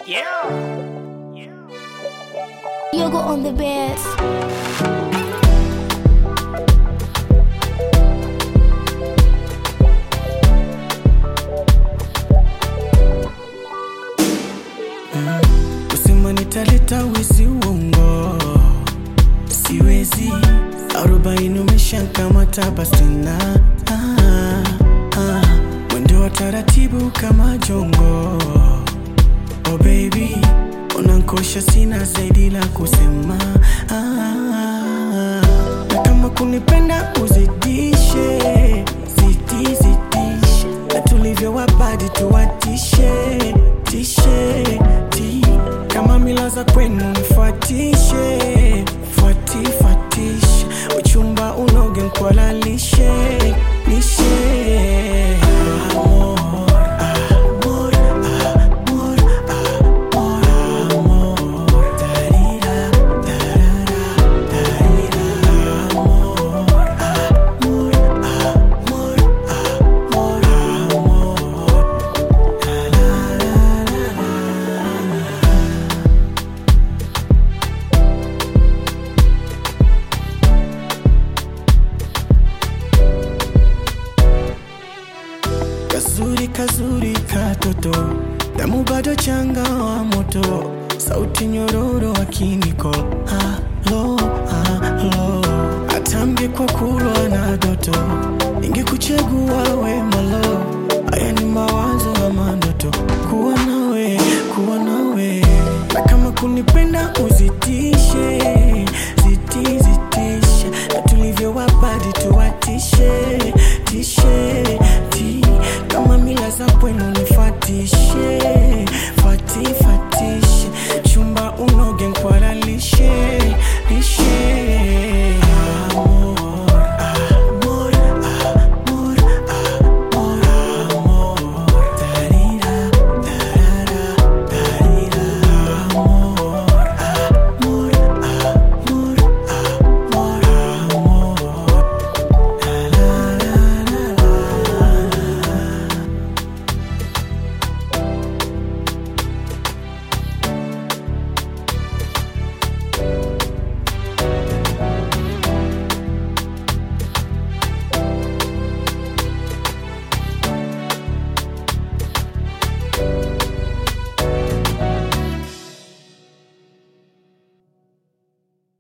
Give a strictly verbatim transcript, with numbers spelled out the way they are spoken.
Yeah. Yeah. Yoga on the bed. Kusema nitaleta wezi uongo siwezi, arobaini umeshakamata basi tena. ah, ah. Mwendo wa taratibu kama jongo. Oh baby, unankosha sina zaidi la kusema. ah, ah. Na kama kunipenda uzidishe, zidi zidishe, na tulivyo wabadi tuwatishe, tishe, ti. Kama mila za kwenu nifuatishe, fuati fuatishe, uchumba unoge nkwalalishe, nishe. Amor, amor, amor, amor, amor, darira, darara, darira. Amor, amor, amor, amor, amor, la la la la la. Kazuri kazuri katoto, damu bado changa wa moto, sauti nyororo wa kiniko. Halo, halo, atambie kwa kulwa na doto, ingekuchagua we mola.